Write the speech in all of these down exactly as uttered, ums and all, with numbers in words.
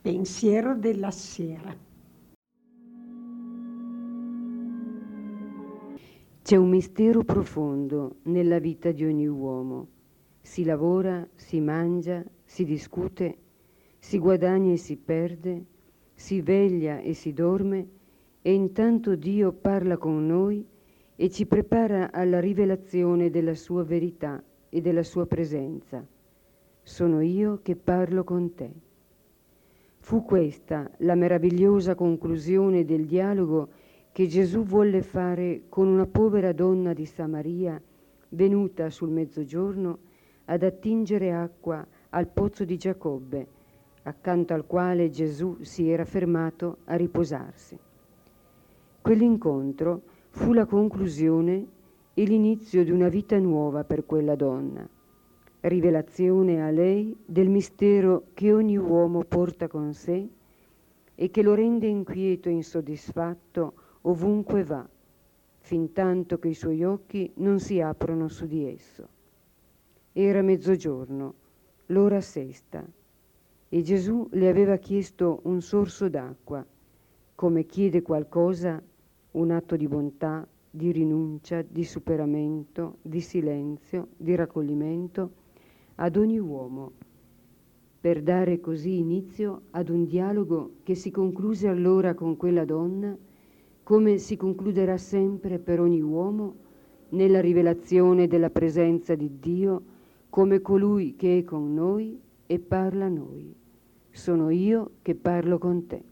Pensiero della sera. C'è un mistero profondo nella vita di ogni uomo. Si lavora, si mangia, si discute, si guadagna e si perde, si veglia e si dorme, e intanto Dio parla con noi e ci prepara alla rivelazione della sua verità e della sua presenza. Sono io che parlo con te. Fu questa la meravigliosa conclusione del dialogo che Gesù volle fare con una povera donna di Samaria venuta sul mezzogiorno ad attingere acqua al pozzo di Giacobbe, accanto al quale Gesù si era fermato a riposarsi. Quell'incontro fu la conclusione e l'inizio di una vita nuova per quella donna, rivelazione a lei del mistero che ogni uomo porta con sé e che lo rende inquieto e insoddisfatto ovunque va, fintanto che i suoi occhi non si aprono su di esso. Era mezzogiorno, l'ora sesta, e Gesù le aveva chiesto un sorso d'acqua, come chiede qualcosa, un atto di bontà, di rinuncia, di superamento, di silenzio, di raccoglimento, ad ogni uomo, per dare così inizio ad un dialogo che si concluse allora con quella donna, come si concluderà sempre per ogni uomo nella rivelazione della presenza di Dio come colui che è con noi e parla a noi. Sono io che parlo con te.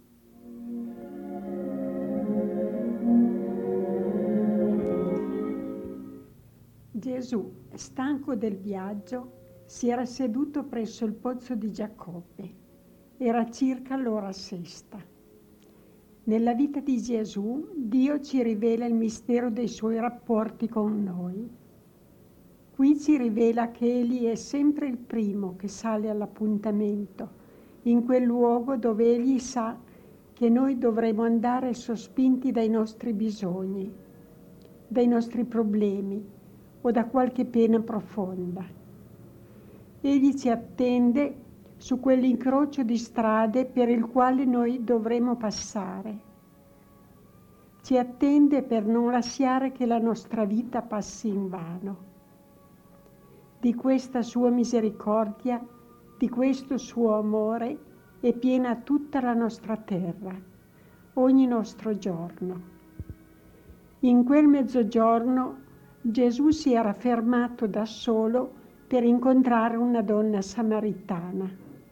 Gesù, stanco del viaggio, si era seduto presso il pozzo di Giacobbe. Era circa l'ora sesta. Nella vita di Gesù, Dio ci rivela il mistero dei suoi rapporti con noi. Qui ci rivela che Egli è sempre il primo che sale all'appuntamento, in quel luogo dove Egli sa che noi dovremo andare sospinti dai nostri bisogni, dai nostri problemi o da qualche pena profonda. Egli ci attende su quell'incrocio di strade per il quale noi dovremo passare. Ci attende per non lasciare che la nostra vita passi invano. Di questa sua misericordia, di questo suo amore è piena tutta la nostra terra, ogni nostro giorno. In quel mezzogiorno Gesù si era fermato da solo per incontrare una donna samaritana.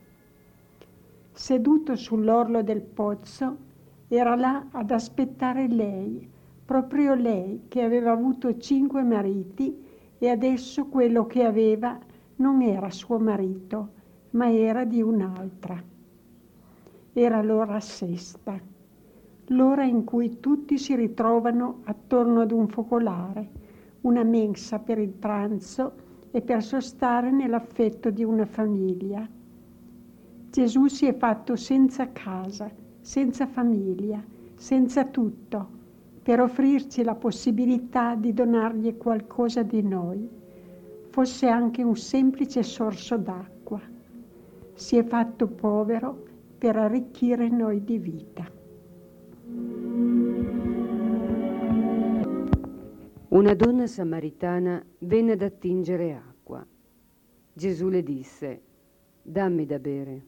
Seduto sull'orlo del pozzo, era là ad aspettare lei, proprio lei che aveva avuto cinque mariti e adesso quello che aveva non era suo marito, ma era di un'altra. Era l'ora sesta, l'ora in cui tutti si ritrovano attorno ad un focolare, una mensa per il pranzo e per sostare nell'affetto di una famiglia. Gesù si è fatto senza casa, senza famiglia, senza tutto, per offrirci la possibilità di donargli qualcosa di noi, fosse anche un semplice sorso d'acqua. Si è fatto povero per arricchire noi di vita. Una donna samaritana venne ad attingere acqua. Gesù le disse: dammi da bere.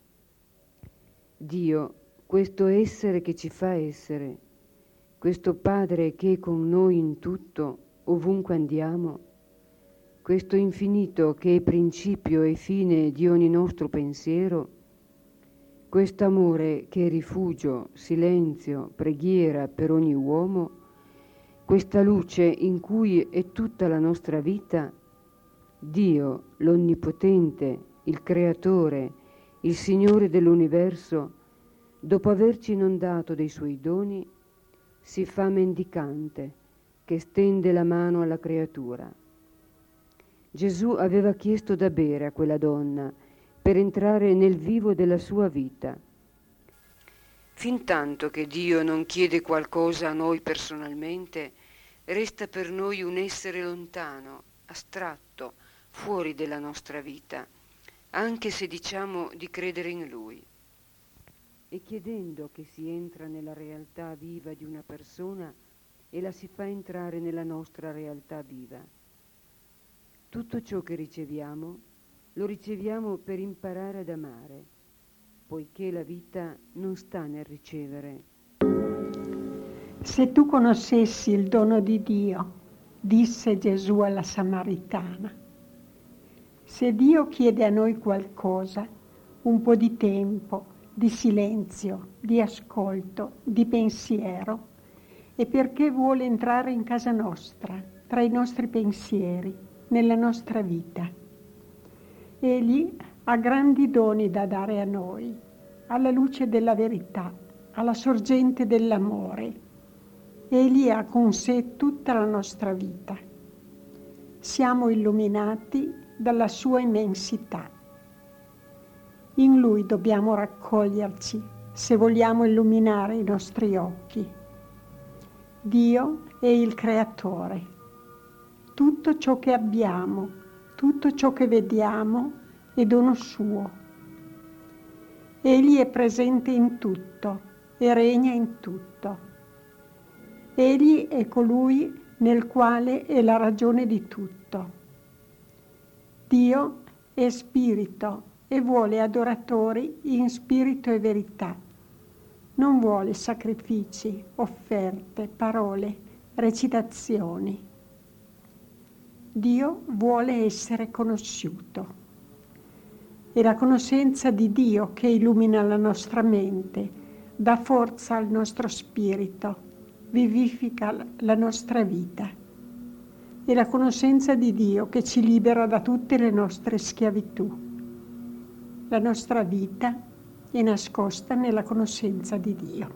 Dio, questo essere che ci fa essere, questo Padre che è con noi in tutto, ovunque andiamo, questo infinito che è principio e fine di ogni nostro pensiero, questo amore che è rifugio, silenzio, preghiera per ogni uomo, questa luce in cui è tutta la nostra vita, Dio, l'Onnipotente, il Creatore, il Signore dell'universo, dopo averci inondato dei Suoi doni, si fa mendicante, che stende la mano alla creatura. Gesù aveva chiesto da bere a quella donna per entrare nel vivo della sua vita. Fintanto che Dio non chiede qualcosa a noi personalmente, resta per noi un essere lontano, astratto, fuori della nostra vita, anche se diciamo di credere in Lui. e chiedendo che si entra nella realtà viva di una persona e la si fa entrare nella nostra realtà viva. Tutto ciò che riceviamo lo riceviamo per imparare ad amare, poiché la vita non sta nel ricevere. Se tu conoscessi il dono di Dio, disse Gesù alla Samaritana, se Dio chiede a noi qualcosa, un po' di tempo, di silenzio, di ascolto, di pensiero, è perché vuole entrare in casa nostra, tra i nostri pensieri, nella nostra vita. Egli ha grandi doni da dare a noi, alla luce della verità, alla sorgente dell'amore. Egli ha con sé tutta la nostra vita. Siamo illuminati dalla sua immensità. In Lui dobbiamo raccoglierci se vogliamo illuminare i nostri occhi. Dio è il Creatore. Tutto ciò che abbiamo, tutto ciò che vediamo è dono suo. Egli è presente in tutto e regna in tutto. Egli è colui nel quale è la ragione di tutto. Dio è spirito e vuole adoratori in spirito e verità. Non vuole sacrifici, offerte, parole, recitazioni. Dio vuole essere conosciuto. È la conoscenza di Dio che illumina la nostra mente, dà forza al nostro spirito, vivifica la nostra vita. È la conoscenza di Dio che ci libera da tutte le nostre schiavitù. La nostra vita è nascosta nella conoscenza di Dio.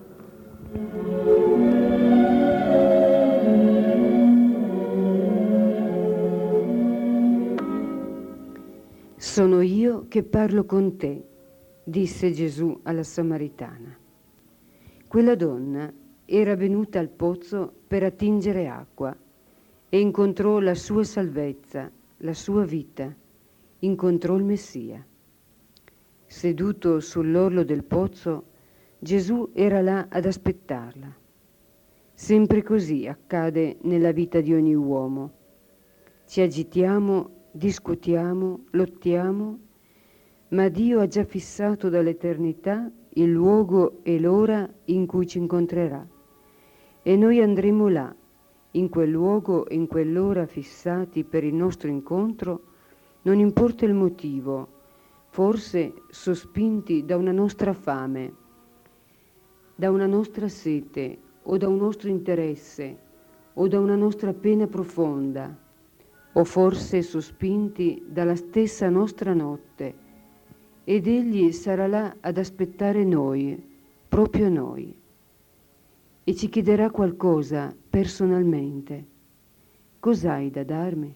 Sono io che parlo con te, disse Gesù alla Samaritana. Quella donna era venuta al pozzo per attingere acqua e incontrò la sua salvezza, la sua vita, incontrò il Messia. Seduto sull'orlo del pozzo, Gesù era là ad aspettarla. Sempre così accade nella vita di ogni uomo. Ci agitiamo, discutiamo, lottiamo, ma Dio ha già fissato dall'eternità il luogo e l'ora in cui ci incontrerà. E noi andremo là, in quel luogo e in quell'ora fissati per il nostro incontro, non importa il motivo, forse sospinti da una nostra fame, da una nostra sete o da un nostro interesse o da una nostra pena profonda, o forse sospinti dalla stessa nostra notte, ed Egli sarà là ad aspettare noi, proprio noi, e ci chiederà qualcosa personalmente. Cos'hai da darmi?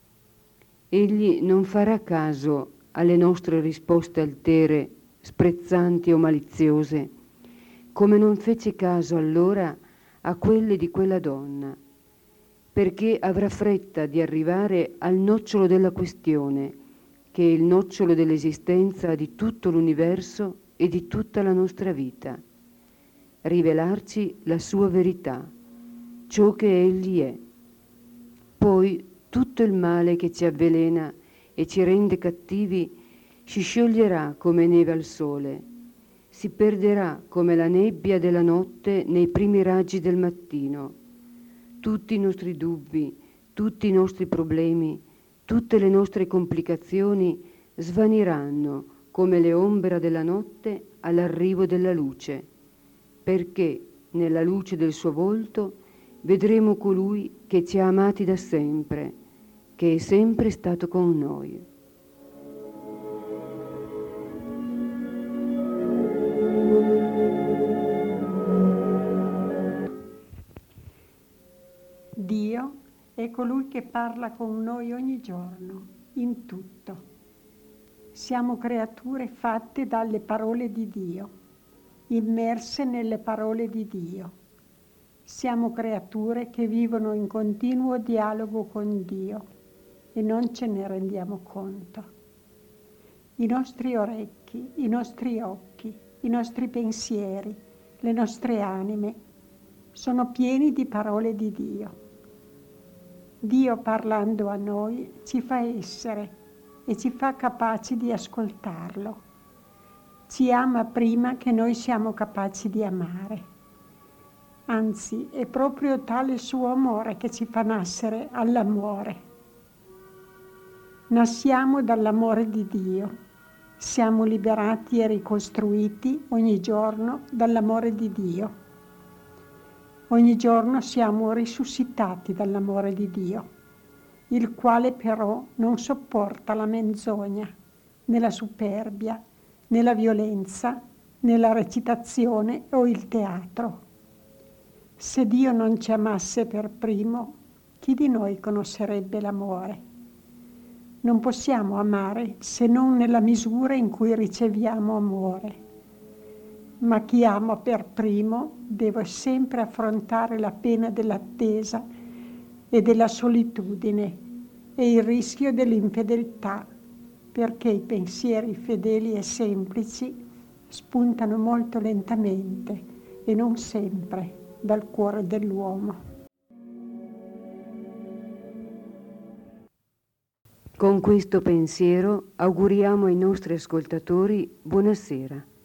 Egli non farà caso alle nostre risposte altere, sprezzanti o maliziose, come non fece caso allora a quelle di quella donna, perché avrà fretta di arrivare al nocciolo della questione, che è il nocciolo dell'esistenza di tutto l'universo e di tutta la nostra vita, rivelarci la sua verità, ciò che Egli è. Poi tutto il male che ci avvelena e ci rende cattivi si scioglierà come neve al sole, si perderà come la nebbia della notte nei primi raggi del mattino. Tutti i nostri dubbi, tutti i nostri problemi, tutte le nostre complicazioni svaniranno come le ombra della notte all'arrivo della luce, perché nella luce del suo volto vedremo colui che ci ha amati da sempre, che è sempre stato con noi. Dio è colui che parla con noi ogni giorno, in tutto. Siamo creature fatte dalle parole di Dio, immerse nelle parole di Dio. Siamo creature che vivono in continuo dialogo con Dio e non ce ne rendiamo conto. I nostri orecchi, i nostri occhi, occhi, i nostri pensieri, le nostre anime sono pieni di parole di Dio. Dio, parlando a noi, ci fa essere e ci fa capaci di ascoltarlo. Ci ama prima che noi siamo capaci di amare. Anzi, è proprio tale suo amore che ci fa nascere all'amore. Nasciamo dall'amore di Dio. Siamo liberati e ricostruiti ogni giorno dall'amore di Dio. Ogni giorno siamo risuscitati dall'amore di Dio, il quale però non sopporta la menzogna, né la superbia, né la violenza, né la recitazione o il teatro. Se Dio non ci amasse per primo, chi di noi conoscerebbe l'amore? Non possiamo amare se non nella misura in cui riceviamo amore. Ma chi ama per primo deve sempre affrontare la pena dell'attesa e della solitudine e il rischio dell'infedeltà, perché i pensieri fedeli e semplici spuntano molto lentamente e non sempre dal cuore dell'uomo. Con questo pensiero auguriamo ai nostri ascoltatori buonasera.